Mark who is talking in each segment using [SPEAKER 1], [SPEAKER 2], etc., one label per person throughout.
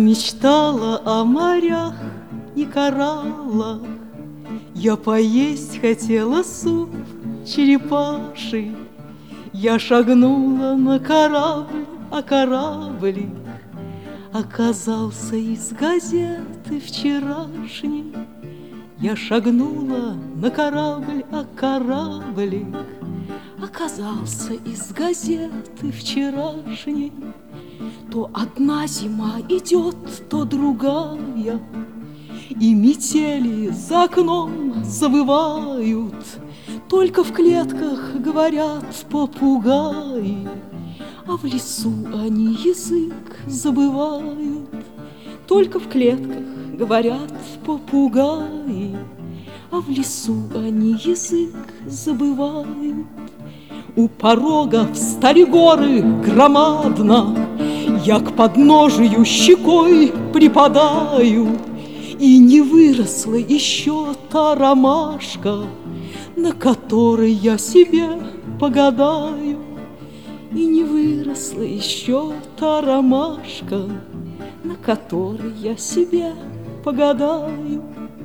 [SPEAKER 1] мечтала о морях и кораллах, я поесть хотела суп черепаший. Я шагнула на корабль, а кораблик оказался из газеты вчерашней. Я шагнула на корабль, а кораблик оказался из газеты вчерашней. То одна зима идет, то другая, и метели за окном завывают. Только в клетках говорят попугаи, а в лесу они язык забывают. Только в клетках говорят попугаи, а в лесу они язык забывают. У порога встали горы громадно, я к подножию щекой припадаю, и не выросла еще та ромашка, на которой я себе погадаю. И не выросла еще та ромашка, на которой я себе погадаю.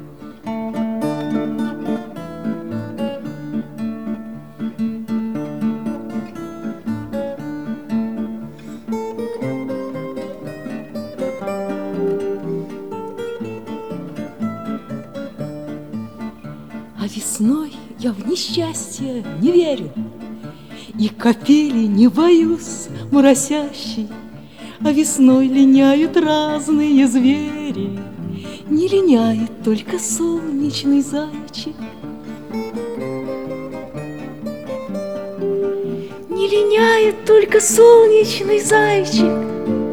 [SPEAKER 1] А весной я в несчастье не верю, и капели не боюсь моросящей. А весной линяют разные звери, не линяет только солнечный зайчик. Не линяет только солнечный зайчик.